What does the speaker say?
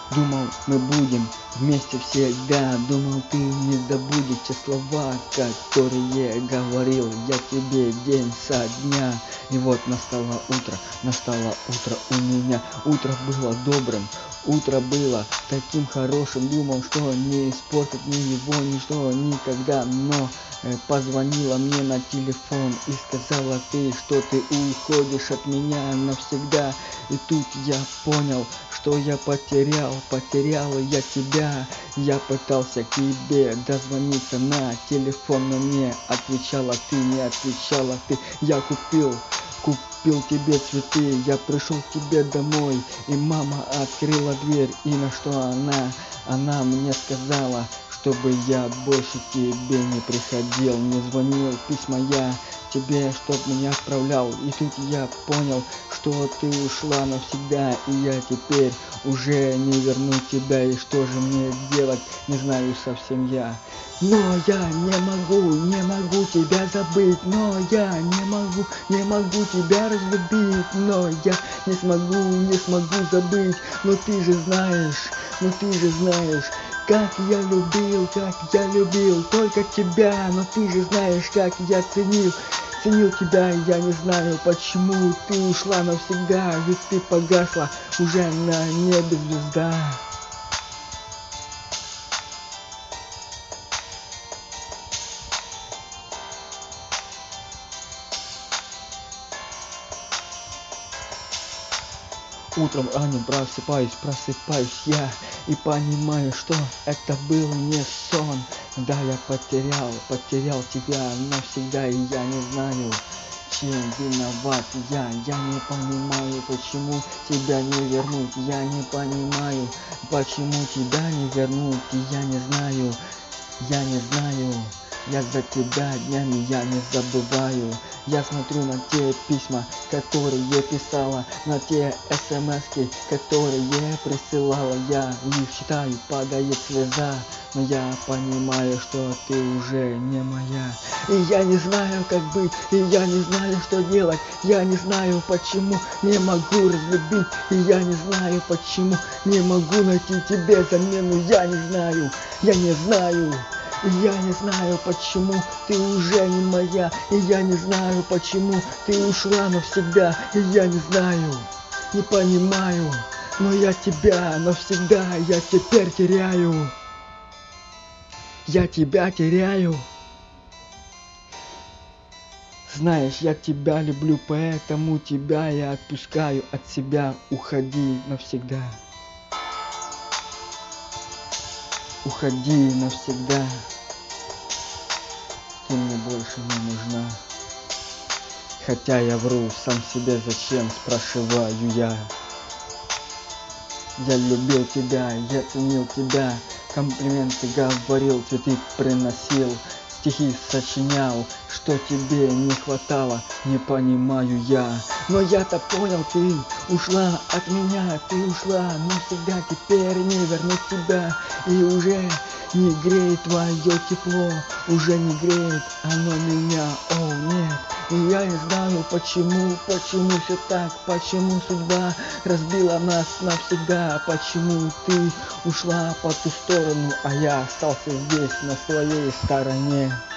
Думал, мы будем вместе всегда. Думал, ты не забудешь те слова, которые говорил я тебе день со дня. И вот настало утро у меня. Утро было добрым, утро было таким хорошим. Думал, что не испортит мне его ничто никогда. Но позвонила мне на телефон и сказала ты, что ты уходишь от меня навсегда. И тут я понял, что я потерял я тебя. Я пытался к тебе дозвониться на телефон, но не отвечала ты, не отвечала ты. Я купил тебе цветы, я пришел к тебе домой, и мама открыла дверь, и на что она мне сказала, чтобы я больше к тебе не приходил, не звонил, письма я тебе, чтоб меня отправлял. И тут я понял, что ты ушла навсегда, и я теперь уже не верну тебя. И что же мне делать, не знаю совсем я. Но я не могу тебя забыть, но я не могу тебя разлюбить, но я не смогу забыть. Но ты же знаешь, как я любил только тебя. Но ты же знаешь, как я ценил тебя. Я не знаю, почему ты ушла навсегда, ведь ты погасла уже на небе звезда. Утром ранним просыпаюсь я и понимаю, что это был не сон. Да, я потерял тебя навсегда, и я не знаю, чем виноват я не понимаю, почему тебя не вернуть, я не понимаю, почему тебя не вернуть, и я не знаю, я за тебя днями я не забываю. Я смотрю на те письма, которые писала, на те смски, которые присылала. Я их читаю, падает слеза, но я понимаю, что ты уже не моя. И я не знаю, как быть, и я не знаю, что делать. Я не знаю, почему не могу разлюбить, и я не знаю, почему не могу найти тебе замену. Я не знаю, я не знаю, почему ты уже не моя, и я не знаю, почему ты ушла навсегда, и я не знаю, не понимаю, но я тебя навсегда, я теперь теряю, я тебя теряю. Знаешь, я тебя люблю, поэтому тебя я отпускаю от себя, уходи навсегда. Уходи навсегда, ты мне больше не нужна. Хотя я вру сам себе, зачем, спрашиваю я. Я любил тебя, я ценил тебя, комплименты говорил, цветы приносил, стихи сочинял, что тебе не хватало, не понимаю я. Но я-то понял, ты ушла от меня, ты ушла навсегда, теперь не вернуть тебя. И уже не греет твое тепло, уже не греет оно меня, о нет. И я не знаю, почему все так, почему судьба разбила нас навсегда, почему ты ушла по ту сторону, а я остался здесь на своей стороне.